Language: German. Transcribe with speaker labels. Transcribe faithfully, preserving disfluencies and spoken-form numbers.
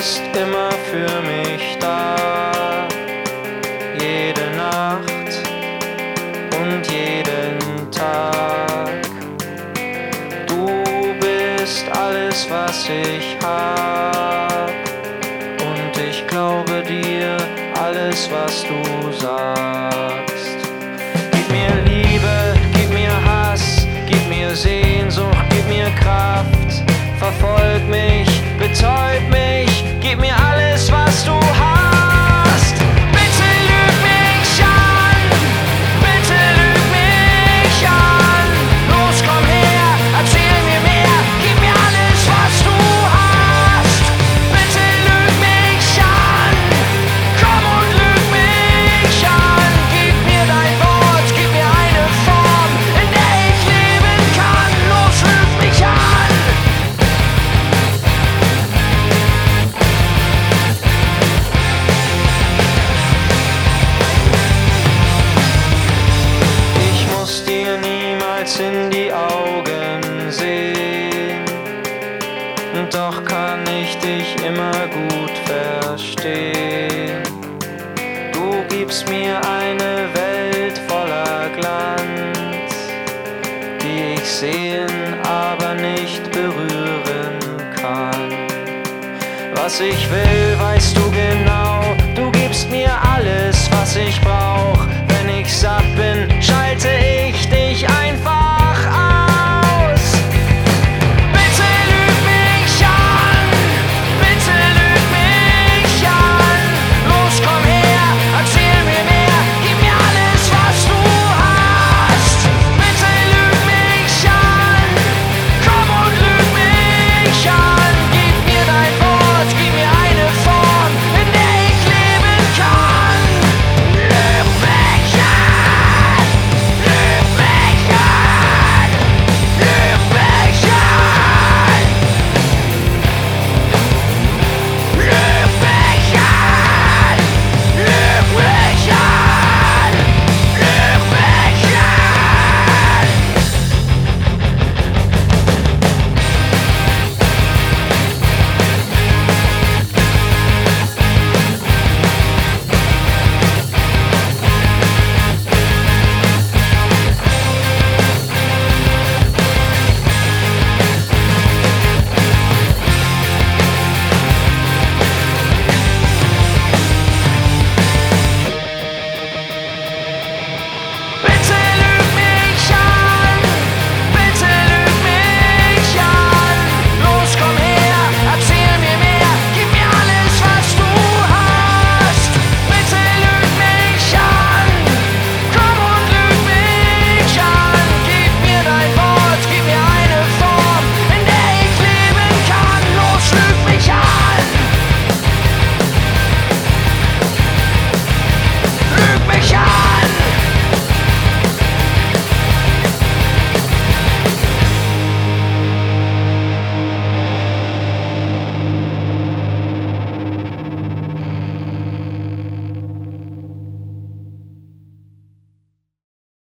Speaker 1: bist immer für mich da, jede Nacht und jeden Tag. Du bist alles, was ich hab, und ich glaube dir alles, was du sagst. Gib mir Liebe, gib mir Hass, gib mir Sehnsucht, gib mir Kraft, verfolg mich, betäub mich, gib mir alles, was du hast. Bitte lüg mich an, bitte lüg mich an. Los, komm her, erzähl mir mehr, gib mir alles, was du hast. Bitte lüg mich an, komm und lüg mich an. Gib mir dein Wort, gib mir eine Form, in der ich leben kann. Los, lüg mich an. Dir niemals in die Augen sehen, doch kann ich dich immer gut verstehen. Du gibst mir eine Welt voller Glanz, die ich sehen, aber nicht berühren kann. Was ich will, weißt du genau, du gibst mir alles, was ich brauch. Wenn ich satt bin, schalte ich dich ein.